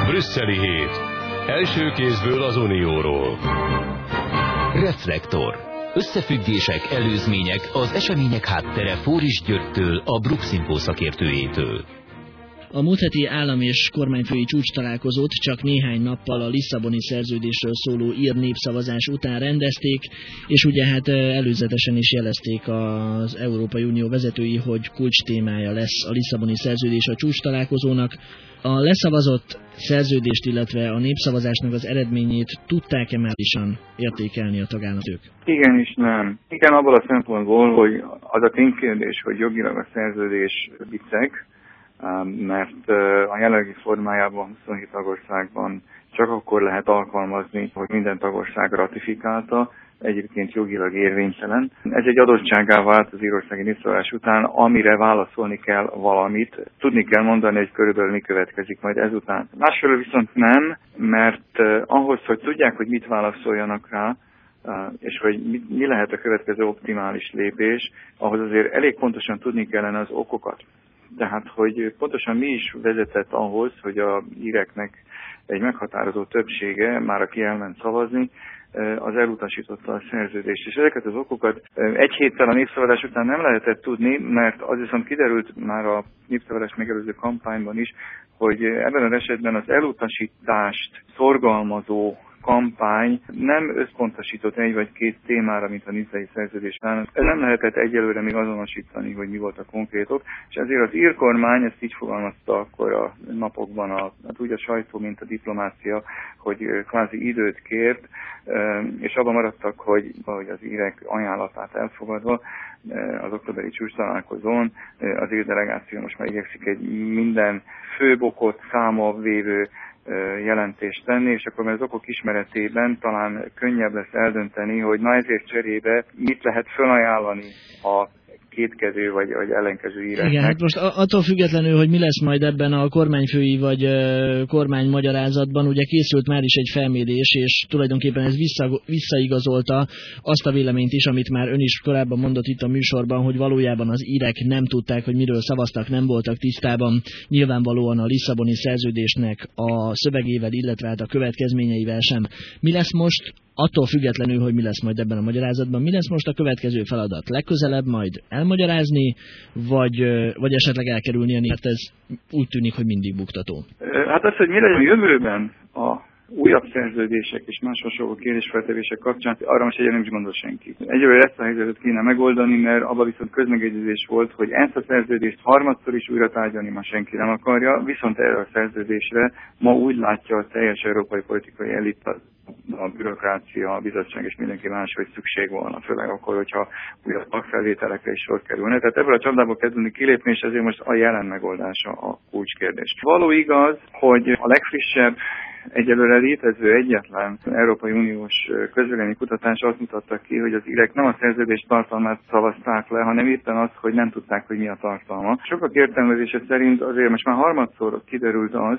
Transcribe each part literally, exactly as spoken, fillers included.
Brüsszeli hét. Első kézből az Unióról. Reflektor. Összefüggések, előzmények, az események háttere Fóris Györgytől, a Bruxinfo szakértőjétől. A múlt heti állam- és kormányfői csúcstalálkozót csak néhány nappal a Lisszaboni szerződésről szóló ír népszavazás után rendezték, és ugye hát előzetesen is jelezték az Európai Unió vezetői, hogy kulcs témája lesz a Lisszaboni szerződés a csúcstalálkozónak. A leszavazott szerződést, illetve a népszavazásnak az eredményét tudták-e már isan értékelni a tagállamok? Igen és nem. Igen, abból a szempontból, hogy az a ténykérdés, hogy jogilag a szerződés viceg, mert a jelenlegi formájában huszonhét tagországban csak akkor lehet alkalmazni, hogy minden tagország ratifikálta, egyébként jogilag érvénytelen. Ez egy adottságá vált az írországi népszavazás után, amire válaszolni kell valamit. Tudni kell mondani, hogy körülbelül mi következik majd ezután. Másfelől viszont nem, mert ahhoz, hogy tudják, hogy mit válaszoljanak rá, és hogy mi lehet a következő optimális lépés, ahhoz azért elég pontosan tudni kellene az okokat. Tehát, hogy pontosan mi is vezetett ahhoz, hogy a íreknek egy meghatározó többsége, már aki elment szavazni, az elutasította a szerződést. És ezeket az okokat egy héttel a népszavazás után nem lehetett tudni, mert az viszont kiderült már a népszavazás megelőző kampányban is, hogy ebben az esetben az elutasítást szorgalmazó kampány nem összpontosított egy vagy két témára, mint a nicei szerződésnál. Nem lehetett egyelőre még azonosítani, hogy mi volt a konkrétok, és ezért az ír kormány ezt így fogalmazta akkor a napokban, a, hát úgy a sajtó, mint a diplomácia, hogy kvázi időt kért, és abban maradtak, hogy, hogy az írek ajánlatát elfogadva az októberi csúcstalálkozón az ír delegáció most már igyekszik egy minden főbb okot számba vévő jelentést tenni, és akkor az okok ismeretében talán könnyebb lesz eldönteni, hogy na ezért cserébe mit lehet felajánlani a kétkedő vagy, vagy ellenkező íreknek. Igen, hát most attól függetlenül, hogy mi lesz majd ebben a kormányfői vagy uh, kormánymagyarázatban, ugye készült már is egy felmérés, és tulajdonképpen ez vissza, visszaigazolta azt a véleményt is, amit már ön is korábban mondott itt a műsorban, hogy valójában az írek nem tudták, hogy miről szavaztak, nem voltak tisztában nyilvánvalóan a Lisszaboni szerződésnek a szövegével, illetve hát a következményeivel sem. Mi lesz most, attól függetlenül, hogy mi lesz majd ebben a magyarázatban, mi lesz most a következő feladat? Legközelebb majd elmagyarázni, vagy, vagy esetleg elkerülni, mert ez úgy tűnik, hogy mindig buktató. Hát az, hogy mi legyen a jövőben a újabb szerződések és más hasonló kérdésfeltevések kapcsán, arra most egyre nem is gondol senki. Egyelőre ezt a helyzetet kéne megoldani, mert abban viszont közmegegyezés volt, hogy ezt a szerződést harmadszor is újra tárgyalni ma senki nem akarja, viszont erre a szerződésre ma úgy látja a teljes európai politikai elit, a bürokrácia, a bizottság és mindenki más, hogy szükség volna, főleg akkor, hogyha újabb tagfelvételekre is sor kerülne. Tehát ebből a csapdából kezdeni kilépni, és ezért most a jelen megoldása a kulcskérdés. Való igaz, hogy a legfrissebb, egyelőre létező egyetlen Európai Uniós közvélemény kutatás azt mutatta ki, hogy az írek nem a szerződés tartalmát szavazták le, hanem éppen az, hogy nem tudták, hogy mi a tartalma. Sokak értelmezése szerint azért most már harmadszor kiderült az,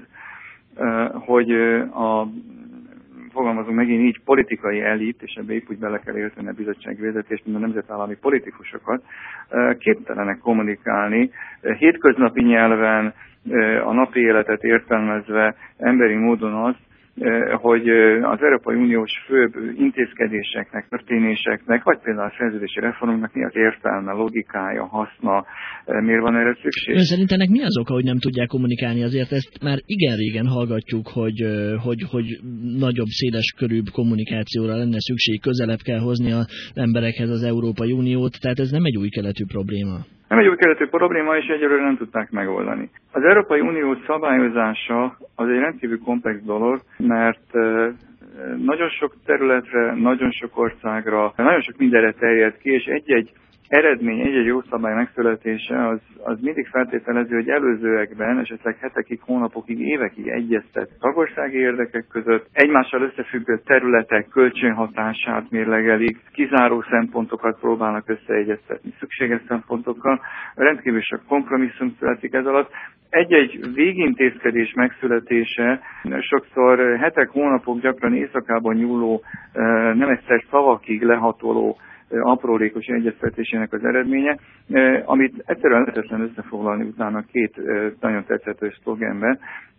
hogy a fogalmazunk megint így politikai elit, és ebbe épp úgy bele kell érteni a bizottsági vezetést, mint a nemzetállami politikusokat, képtelenek kommunikálni hétköznapi nyelven, a napi életet értelmezve emberi módon azt, hogy az Európai Uniós főbb intézkedéseknek, történéseknek, vagy például a szerződési reformnak mi az értelme, logikája, haszna, miért van erre szükség? Ön szerint ennek mi az oka, hogy nem tudják kommunikálni? Azért ezt már igen régen hallgatjuk, hogy, hogy, hogy nagyobb, széles körűbb kommunikációra lenne szükség, közelebb kell hozni az emberekhez az Európai Uniót, tehát ez nem egy új keletű probléma. Nem egy új keletű probléma, és egyelőre nem tudták megoldani. Az Európai Unió szabályozása az egy rendkívül komplex dolog, mert nagyon sok területre, nagyon sok országra, nagyon sok mindenre terjed ki, és egy-egy eredmény, egy-egy jó szabály megszületése az, az mindig feltételező, hogy előzőekben, esetleg hetekig, hónapokig, évekig egyeztet tagországi érdekek között, egymással összefüggő területek kölcsönhatását mérlegelik, kizáró szempontokat próbálnak összeegyeztetni szükséges szempontokkal, rendkívül sok kompromisszum születik ez alatt. Egy-egy végintézkedés megszületése sokszor hetek, hónapok, gyakran éjszakában nyúló, nem egyszer szavakig lehatoló aprólékos egyeztetésének az eredménye, amit egyszerűen lehetetlen összefoglalni utána két nagyon tetszetős szlogenben.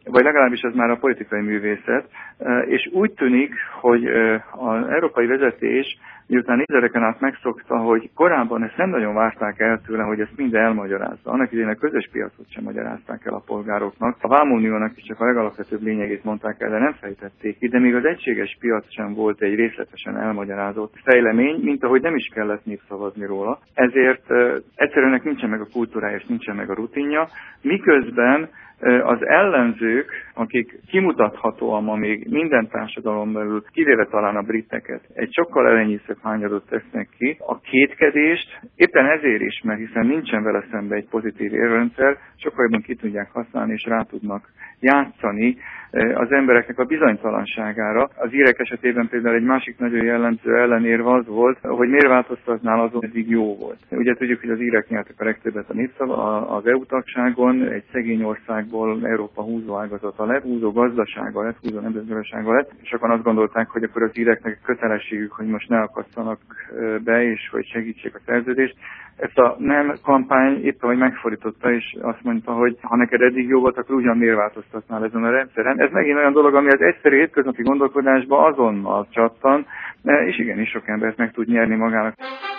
vagy legalábbis az már a politikai művészet, és úgy tűnik, hogy az európai vezetés miután évtizedeken át megszokta, hogy korábban ezt nem nagyon várták el tőle, hogy ezt mind elmagyarázza. Annak idején a közös piacot sem magyarázták el a polgároknak. A vámuniónak is csak a legalapvetőbb lényegét mondták el, de nem fejtették ki, de még az egységes piac sem volt egy részletesen elmagyarázott fejlemény, mint ahogy nem is kellett népszavazni róla. Ezért uh, egyszerűen nincsen meg a kultúrája és nincsen meg a rutinja, miközben az ellenzők, akik kimutathatóan ma még minden társadalom belül, kivéve talán a briteket, egy sokkal elenyészőbb hányadot tesznek ki, a kétkedést éppen ezért is, mert hiszen nincsen vele szembe egy pozitív érrendszer, sokkal jobban ki tudják használni és rá tudnak játszani az embereknek a bizonytalanságára. Az írek esetében például egy másik nagyon jellemző ellenérv az volt, hogy miért változtatnál azon, eddig jó volt. Ugye tudjuk, hogy az írek nyertek a legtöbbet a népszava, az é u tagságon, egy szegény országból Európa húzó ágazata lett, húzó gazdasága lett, húzó nemzetgazdasága lett. Sokan azt gondolták, hogy akkor az íreknek kötelességük, hogy most ne akasszanak be, és hogy segítsék a szerződést. Ezt a nem kampány éppen, hogy megfordította, és azt mondta, hogy ha neked eddig jó volt, akkor ugyan miért változtatnál ezen a rendszeren. Ez megint olyan dolog, ami az egyszerű hétköznapi gondolkodásba azonnal csattan, és igenis sok embert meg tud nyerni magának.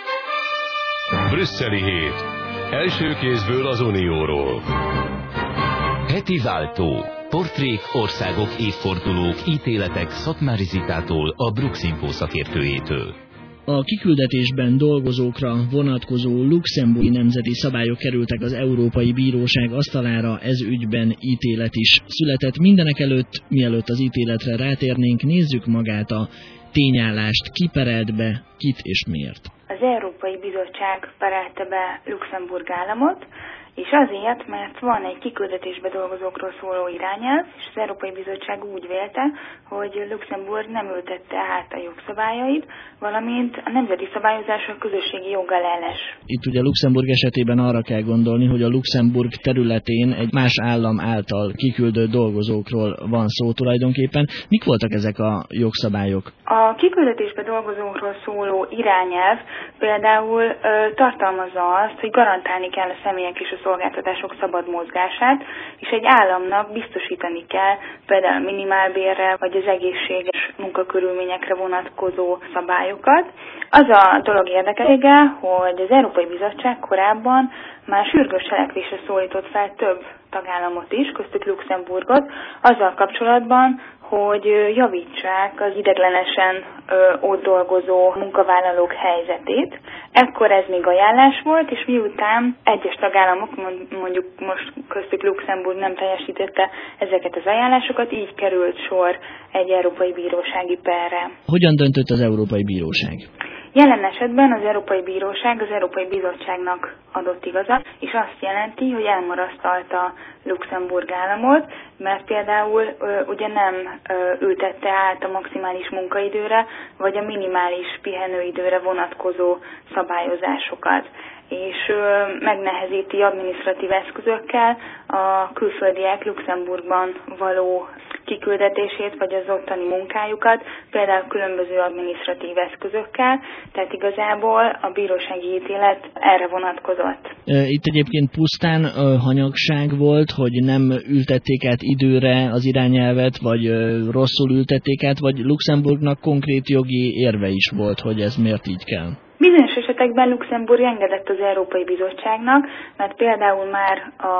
Brüsszeli hét. Első kézből az Unióról. Heti váltó. Portrék, országok, évfordulók, ítéletek Szatmári Zitától, a Bruxinfo szakértőjétől. A kiküldetésben dolgozókra vonatkozó luxemburgi nemzeti szabályok kerültek az Európai Bíróság asztalára, ez ügyben ítélet is született. Mindenek előtt, mielőtt az ítéletre rátérnénk, nézzük magát a tényállást. Ki perelt be, kit és miért? Az Európai Bizottság perelte be Luxemburg államot, és azért, mert van egy kiküldetésbe dolgozókról szóló irányelv, és az Európai Bizottság úgy vélte, hogy Luxemburg nem ültette át a jogszabályait, valamint a nemzeti szabályozás a közösségi joggal elles. Itt ugye Luxemburg esetében arra kell gondolni, hogy a Luxemburg területén egy más állam által kiküldött dolgozókról van szó tulajdonképpen. Mik voltak ezek a jogszabályok? A kiküldetésbe dolgozókról szóló irányelv például ö, tartalmazza azt, hogy garantálni kell a személyek és a szolgáltatások szabad mozgását, és egy államnak biztosítani kell például a minimálbérre vagy az egészséges munkakörülményekre vonatkozó szabályokat. Az a dolog érdekeltsége, hogy az Európai Bizottság korábban már sürgős cselekvésre szólított fel több tagállamot is, köztük Luxemburgot, azzal kapcsolatban, hogy javítsák az ideiglenesen ott dolgozó munkavállalók helyzetét. Ekkor ez még ajánlás volt, és miután egyes tagállamok, mondjuk most köztük Luxemburg nem teljesítette ezeket az ajánlásokat, így került sor egy Európai Bírósági perre. Hogyan döntött az Európai Bíróság? Jelen esetben az Európai Bíróság az Európai Bizottságnak adott igazat, és azt jelenti, hogy elmarasztalta Luxemburg államot, mert például ö, ugye nem ö, ültette át a maximális munkaidőre, vagy a minimális pihenőidőre vonatkozó szabályozásokat, és ö, megnehezíti adminisztratív eszközökkel a külföldiek Luxemburgban való kiküldetését, vagy az ottani munkájukat, például különböző adminisztratív eszközökkel, tehát igazából a bírósági ítélet erre vonatkozott. Itt egyébként pusztán hanyagság volt, hogy nem ültették át időre az irányelvet, vagy rosszul ültették át, vagy Luxemburgnak konkrét jogi érve is volt, hogy ez miért így kell? Bizonyos esetekben Luxemburg engedett az Európai Bizottságnak, mert például már a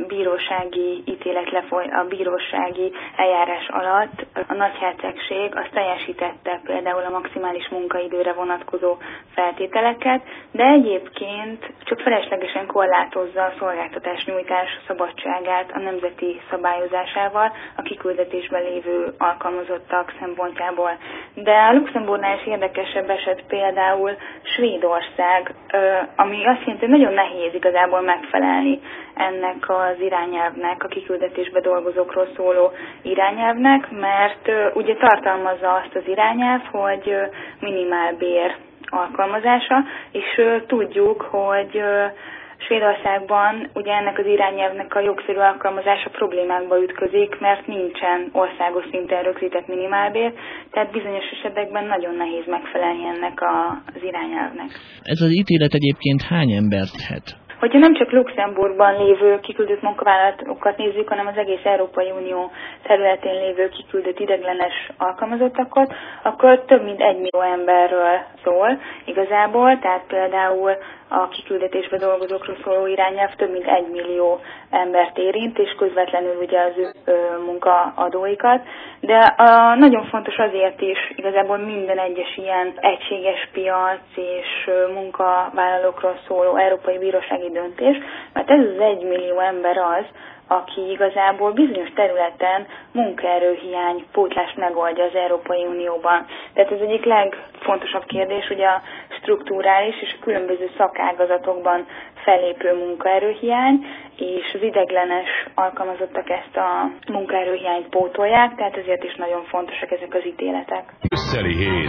bírósági ítélet lefoly, a bírósági eljárás alatt a nagyhercegség azt teljesítette például a maximális munkaidőre vonatkozó feltételeket, de egyébként csak feleslegesen korlátozza a szolgáltatásnyújtás szabadságát a nemzeti szabályozásával a kiküldetésben lévő alkalmazottak szempontjából. De a Luxemburgnál is érdekesebb eset például Svédország, ami azt jelenti, hogy nagyon nehéz igazából megfelelni ennek az irányelvnek, a kiküldetésbe dolgozókról szóló irányelvnek, mert ugye tartalmazza azt az irányelv, hogy minimálbér alkalmazása, és tudjuk, hogy Svédországban ugye ennek az irányelvnek a jogszerű alkalmazása problémákba ütközik, mert nincsen országos szinten rögzített minimálbér, tehát bizonyos esetekben nagyon nehéz megfelelni ennek a, az irányelvnek. Ez az ítélet egyébként hány embert het? Hogyha nem csak Luxemburgban lévő kiküldött munkavállalókat nézzük, hanem az egész Európai Unió területén lévő kiküldött ideiglenes alkalmazottakat, akkor több mint egy millió emberről szól igazából, tehát például a kiküldetésbe dolgozókról szóló irányelv több mint egy millió embert érint, és közvetlenül ugye az ő ö, munkaadóikat. De a, nagyon fontos azért is igazából minden egyes ilyen egységes piac és ö, munkavállalókról szóló Európai Bírósági döntés, mert ez az egy millió ember az, aki igazából bizonyos területen munkaerőhiány pótlást megoldja az Európai Unióban. Tehát ez egyik legfontosabb kérdés, ugye a strukturális és a különböző szakágazatokban fellépő munkaerőhiány, és az ideiglenes alkalmazottak ezt a munkaerőhiányt pótolják, tehát ezért is nagyon fontosak ezek az ítéletek. Brüsszeli hét.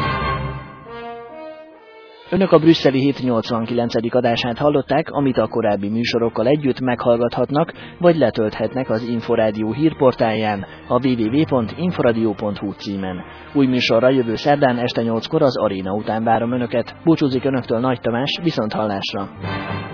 Önök a Brüsszeli hét nyolcvankilencedik adását hallották, amit a korábbi műsorokkal együtt meghallgathatnak, vagy letölthetnek az Inforádió hírportálján, a double-u double-u double-u pont inforadio pont hu címen. Új műsorra jövő szerdán este nyolckor az Aréna után várom Önöket. Búcsúzik Önöktől Nagy Tamás, viszont hallásra!